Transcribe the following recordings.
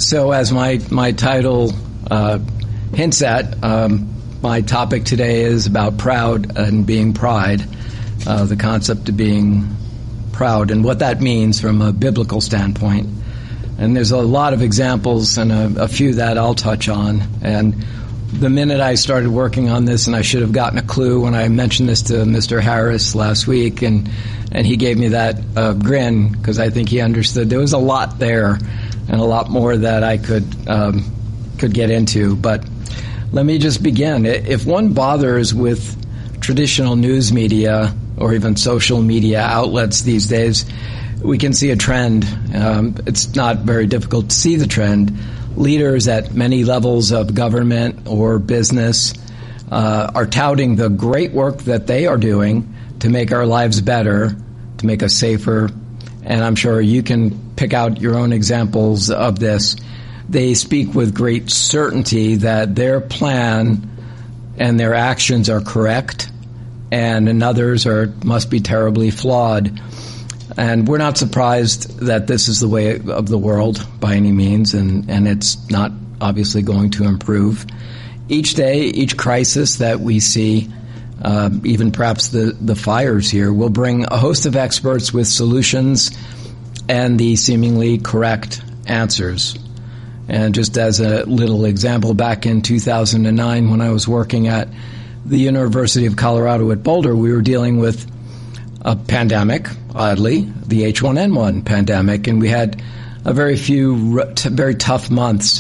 So as my title hints at, my topic today is about proud and being pride, the concept of being proud and what that means from a biblical standpoint. And there's a lot of examples and a few that I'll touch on. And the minute I started working on this, and I should have gotten a clue when I mentioned this to Mr. Harris last week, and he gave me that grin because I think he understood there was a lot there and a lot more that I could get into. But let me just begin. If one bothers with traditional news media or even social media outlets these days, we can see a trend. It's not very difficult to see the trend. Leaders at many levels of government or business are touting the great work that they are doing to make our lives better, to make us safer. And I'm sure you can pick out your own examples of this. They speak with great certainty that their plan and their actions are correct, and in others must be terribly flawed. And we're not surprised that this is the way of the world by any means, and it's not obviously going to improve. Each day, each crisis that we see, even perhaps the fires here, will bring a host of experts with solutions and the seemingly correct answers. And just as a little example, back in 2009, when I was working at the University of Colorado at Boulder, we were dealing with a pandemic, oddly, the H1N1 pandemic, and we had a very few very tough months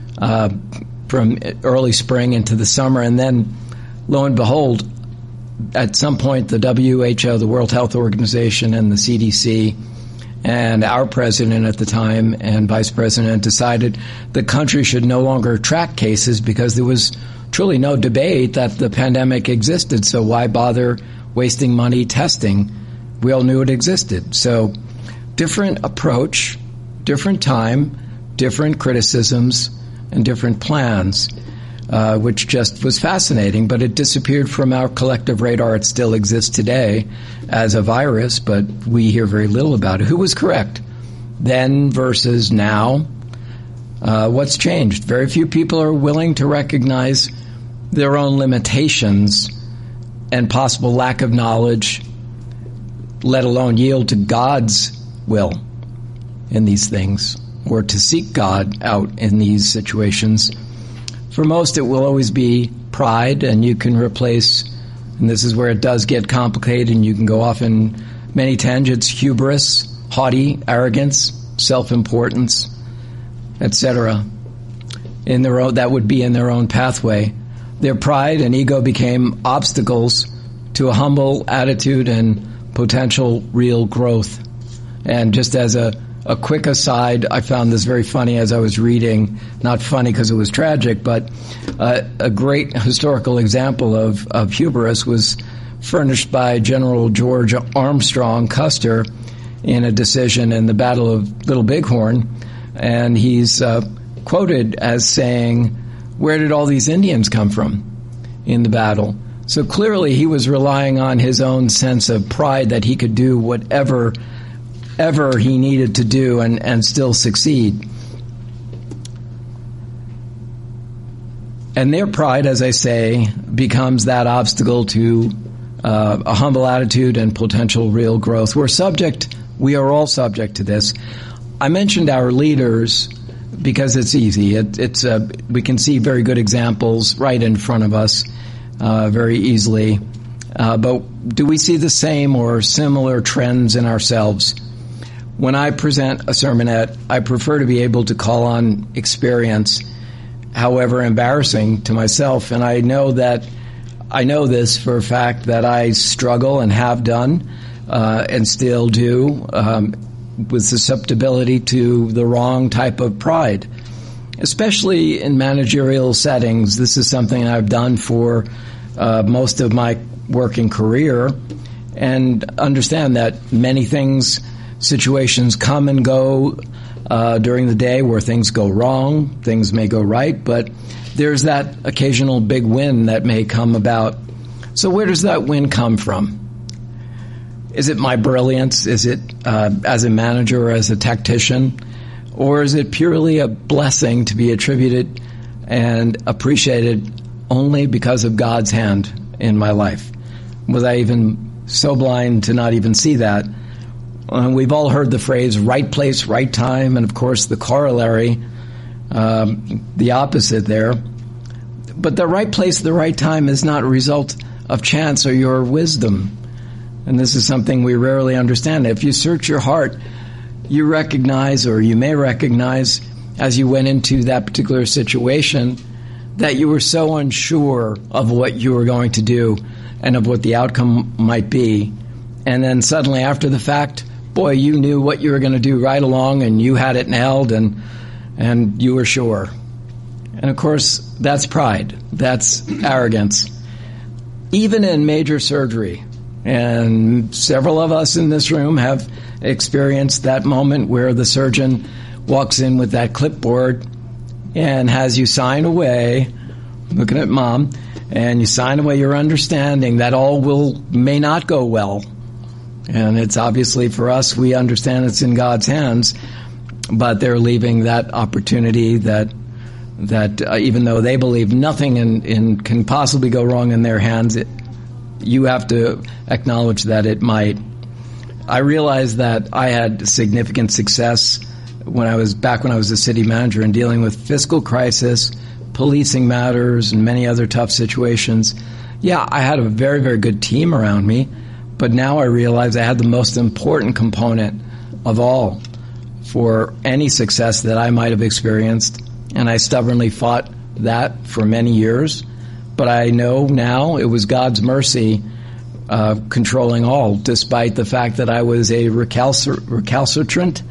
from early spring into the summer, and then, lo and behold, at some point the WHO, the World Health Organization, and the CDC, and our president at the time and vice president decided the country should no longer track cases because there was truly no debate that the pandemic existed, so why bother wasting money testing? We all knew it existed. So different approach, different time, different criticisms, and different plans, which just was fascinating, but it disappeared from our collective radar. It still exists today as a virus, but we hear very little about it. Who was correct then versus now? What's changed? Very few people are willing to recognize their own limitations and possible lack of knowledge, let alone yield to God's will in these things or to seek God out in these situations. For most, it will always be pride, and you can replace, and this is where it does get complicated, and you can go off in many tangents, hubris, haughty, arrogance, self-importance, etc. That would be in their own pathway. Their pride and ego became obstacles to a humble attitude and potential real growth. And just as a quick aside, I found this very funny as I was reading, not funny because it was tragic, but a great historical example of hubris was furnished by General George Armstrong Custer in a decision in the Battle of Little Bighorn. And he's quoted as saying, "Where did all these Indians come from in the battle?" So clearly he was relying on his own sense of pride that he could do whatever he needed to do and still succeed. And their pride, as I say, becomes that obstacle to a humble attitude and potential real growth. We are all subject to this. I mentioned our leaders because it's easy. We can see very good examples right in front of us very easily. But do we see the same or similar trends in ourselves? When I present a sermonette, I prefer to be able to call on experience, however embarrassing to myself. And I know this for a fact that I struggle and have done and still do with susceptibility to the wrong type of pride, especially in managerial settings. This is something I've done for most of my working career, and understand that many situations come and go during the day where things go wrong, things may go right, but there's that occasional big win that may come about. So where does that win come from? Is it my brilliance? Is it as a manager or as a tactician? Or is it purely a blessing to be attributed and appreciated only because of God's hand in my life? Was I even so blind to not even see that? We've all heard the phrase, right place, right time, and of course the corollary, the opposite there. But the right place, the right time is not a result of chance or your wisdom. And this is something we rarely understand. If you search your heart, you recognize, or you may recognize, as you went into that particular situation, that you were so unsure of what you were going to do and of what the outcome might be. And then suddenly after the fact, boy, you knew what you were going to do right along, and you had it nailed, and you were sure. And of course, that's pride. That's arrogance. Even in major surgery, and several of us in this room have experienced that moment where the surgeon walks in with that clipboard and has you sign away, looking at Mom, and you sign away your understanding that all may not go well. And it's obviously for us, we understand it's in God's hands, but they're leaving that opportunity that even though they believe nothing can possibly go wrong in their hands, you have to acknowledge that it might. I realized that I had significant success when I was a city manager in dealing with fiscal crisis, policing matters, and many other tough situations. Yeah, I had a very, very good team around me, but now I realize I had the most important component of all for any success that I might have experienced, and I stubbornly fought that for many years. But I know now it was God's mercy controlling all, despite the fact that I was a recalcitrant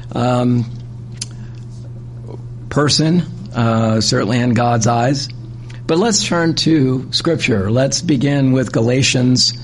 person, certainly in God's eyes. But let's turn to Scripture. Let's begin with Galatians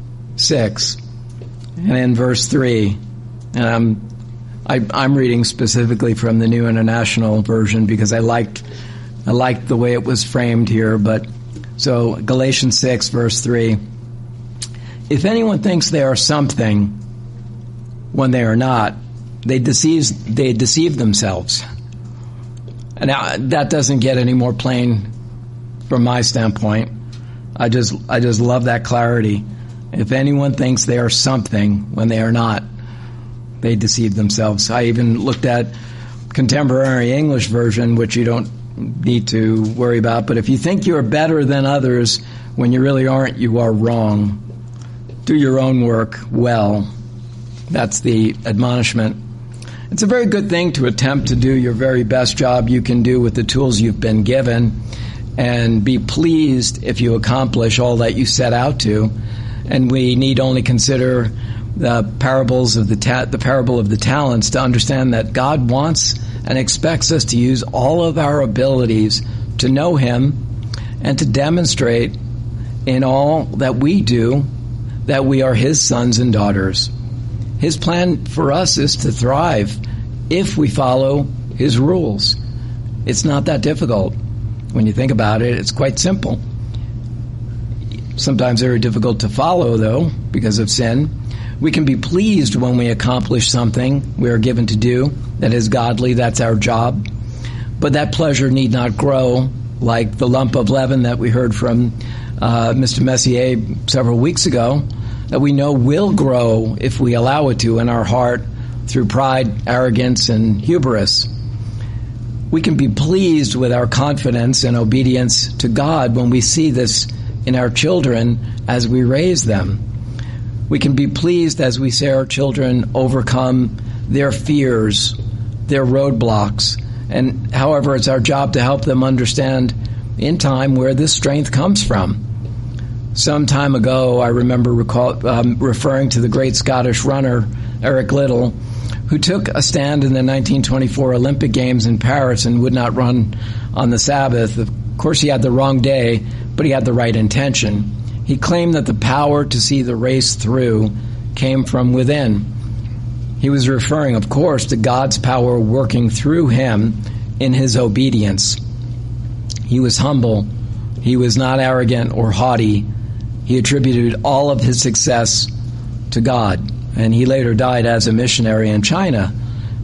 6, and in verse 3. And I'm reading specifically from the New International Version because I liked the way it was framed here. But so Galatians 6, verse 3. If anyone thinks they are something when they are not, they deceive themselves. And now, that doesn't get any more plain from my standpoint. I just love that clarity. If anyone thinks they are something when they are not, they deceive themselves. I even looked at Contemporary English Version, which you don't need to worry about. But if you think you're better than others when you really aren't, you are wrong. Do your own work well. That's the admonishment. It's a very good thing to attempt to do your very best job you can do with the tools you've been given, and be pleased if you accomplish all that you set out to. And we need only consider the parables of the parable of the talents to understand that God wants and expects us to use all of our abilities to know Him and to demonstrate in all that we do that we are His sons and daughters. His plan for us is to thrive if we follow His rules. It's not that difficult. When you think about it, it's quite simple. Sometimes very difficult to follow, though, because of sin. We can be pleased when we accomplish something we are given to do that is godly. That's our job. But that pleasure need not grow like the lump of leaven that we heard from Mr. Messier several weeks ago, that we know will grow if we allow it to in our heart through pride, arrogance, and hubris. We can be pleased with our confidence and obedience to God when we see this in our children as we raise them. We can be pleased as we see our children overcome their fears, their roadblocks, and however, it's our job to help them understand in time where this strength comes from. Some time ago, I remember referring to the great Scottish runner, Eric Liddell, who took a stand in the 1924 Olympic Games in Paris and would not run on the Sabbath. Of course, he had the wrong day, but he had the right intention. He claimed that the power to see the race through came from within. He was referring, of course, to God's power working through him in his obedience. He was humble. He was not arrogant or haughty. He attributed all of his success to God, and he later died as a missionary in China.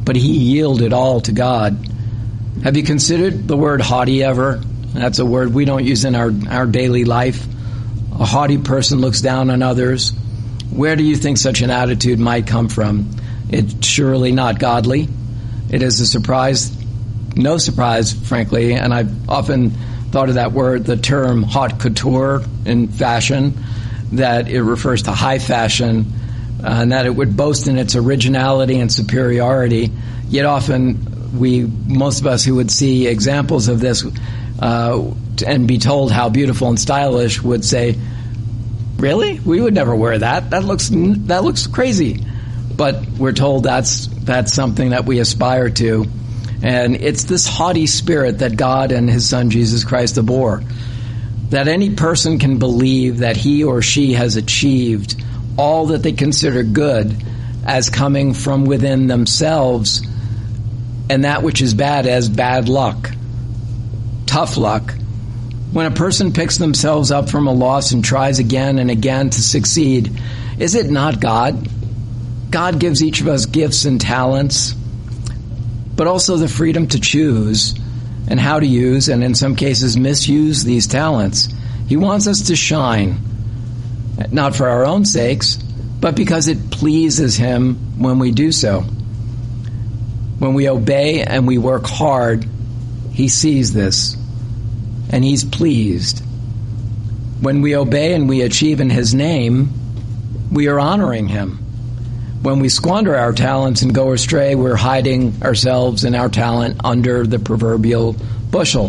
but he yielded all to God. Have you considered the word haughty ever? That's a word we don't use in our daily life. A haughty person looks down on others. Where do you think such an attitude might come from? It's surely not godly. It is a surprise, no surprise, frankly, and I've often thought of that word, the term haute couture in fashion, that it refers to high fashion, and that it would boast in its originality and superiority. Yet often most of us who would see examples of this and be told how beautiful and stylish would say, really? We would never wear that. That looks crazy. But we're told that's something that we aspire to. And it's this haughty spirit that God and his Son Jesus Christ abhor. That any person can believe that he or she has achieved all that they consider good as coming from within themselves, and that which is bad as bad luck, tough luck. When a person picks themselves up from a loss and tries again and again to succeed, is it not God? God gives each of us gifts and talents, but also the freedom to choose and how to use, and in some cases misuse these talents. He wants us to shine, not for our own sakes, but because it pleases him when we do so. When we obey and we work hard, he sees this, and he's pleased. When we obey and we achieve in his name, we are honoring him. When we squander our talents and go astray, we're hiding ourselves and our talent under the proverbial bushel.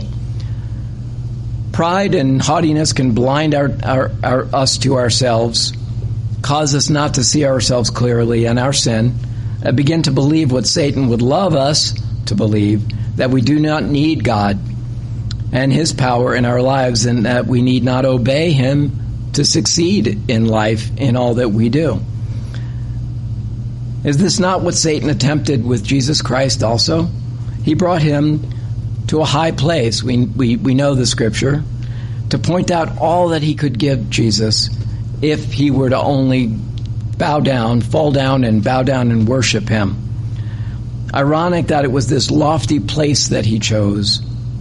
Pride and haughtiness can blind us to ourselves, cause us not to see ourselves clearly and our sin, and begin to believe what Satan would love us to believe, that we do not need God and his power in our lives, and that we need not obey him to succeed in life in all that we do. Is this not what Satan attempted with Jesus Christ also? He brought him to a high place, we know the scripture, to point out all that he could give Jesus if he were to only fall down and worship him. Ironic that it was this lofty place that he chose.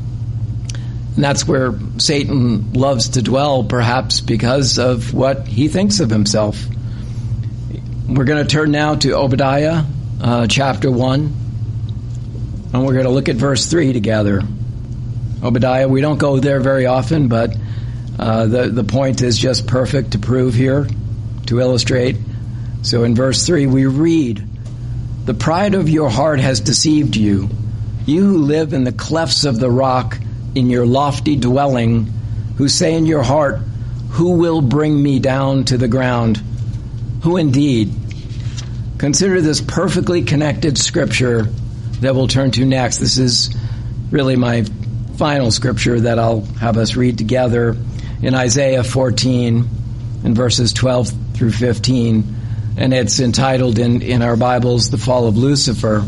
And that's where Satan loves to dwell, perhaps because of what he thinks of himself. We're going to turn now to Obadiah chapter 1, and we're going to look at verse 3 together. Obadiah, we don't go there very often, but the point is just perfect to prove here, to illustrate. So in verse 3 we read, "The pride of your heart has deceived you, you who live in the clefts of the rock, in your lofty dwelling, who say in your heart, who will bring me down to the ground? Who indeed?" Consider this perfectly connected scripture that we'll turn to next. This is really my final scripture that I'll have us read together in Isaiah 14 in verses 12 through 15. And it's entitled in our Bibles, The Fall of Lucifer.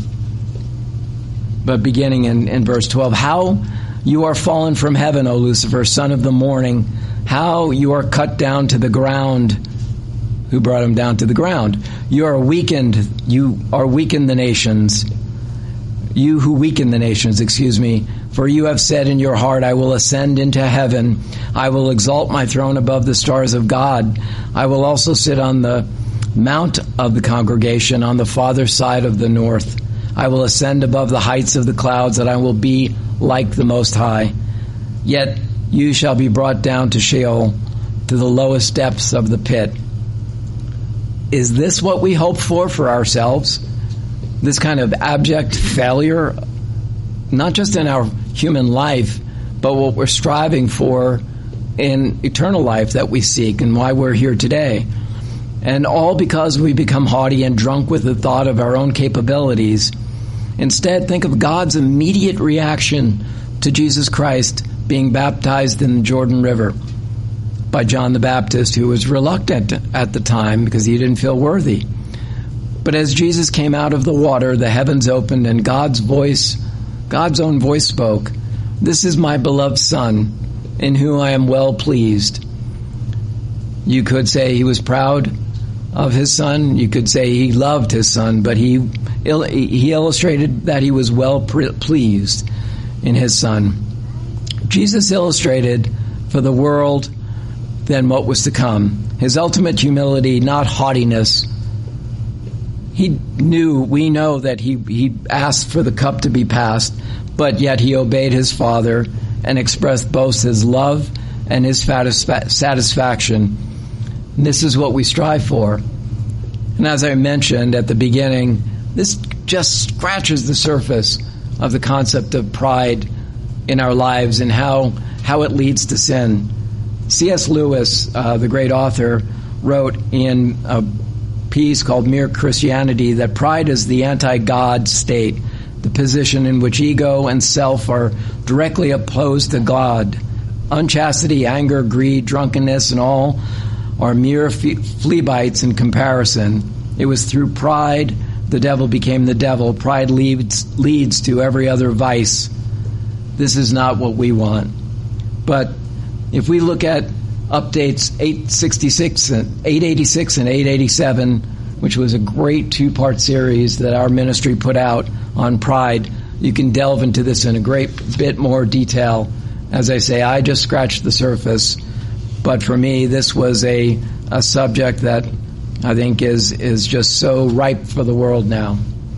But beginning in verse 12, "How you are fallen from heaven, O Lucifer, son of the morning. How you are cut down to the ground." Who brought him down to the ground? You are weakened the nations. You who weaken the nations, For you have said in your heart, I will ascend into heaven. I will exalt my throne above the stars of God. I will also sit on the mount of the congregation on the farther side of the north. I will ascend above the heights of the clouds, and I will be like the Most High. Yet you shall be brought down to Sheol, to the lowest depths of the pit. Is this what we hope for ourselves? This kind of abject failure, not just in our human life, but what we're striving for in eternal life that we seek and why we're here today. And all because we become haughty and drunk with the thought of our own capabilities. Instead, think of God's immediate reaction to Jesus Christ being baptized in the Jordan River by John the Baptist, who was reluctant at the time because he didn't feel worthy. But as Jesus came out of the water, the heavens opened and God's own voice spoke, "This is my beloved Son, in whom I am well pleased." You could say he was proud of his son. You could say he loved his son, but he illustrated that he was well pleased in his son. Jesus illustrated for the world then what was to come. His ultimate humility, not haughtiness. We know that he asked for the cup to be passed, but yet he obeyed his Father and expressed both his love and his satisfaction. And this is what we strive for. And as I mentioned at the beginning, this just scratches the surface of the concept of pride in our lives and how it leads to sin. C.S. Lewis, the great author, wrote in a piece called Mere Christianity that pride is the anti-God state, the position in which ego and self are directly opposed to God. Unchastity, anger, greed, drunkenness, and all are mere flea bites in comparison. It was through pride the devil became the devil. Pride leads to every other vice. This is not what we want. But if we look at updates 886 and 887, which was a great two-part series that our ministry put out on pride, you can delve into this in a great bit more detail. As I say, I just scratched the surface, but for me, this was a subject that I think is just so ripe for the world now.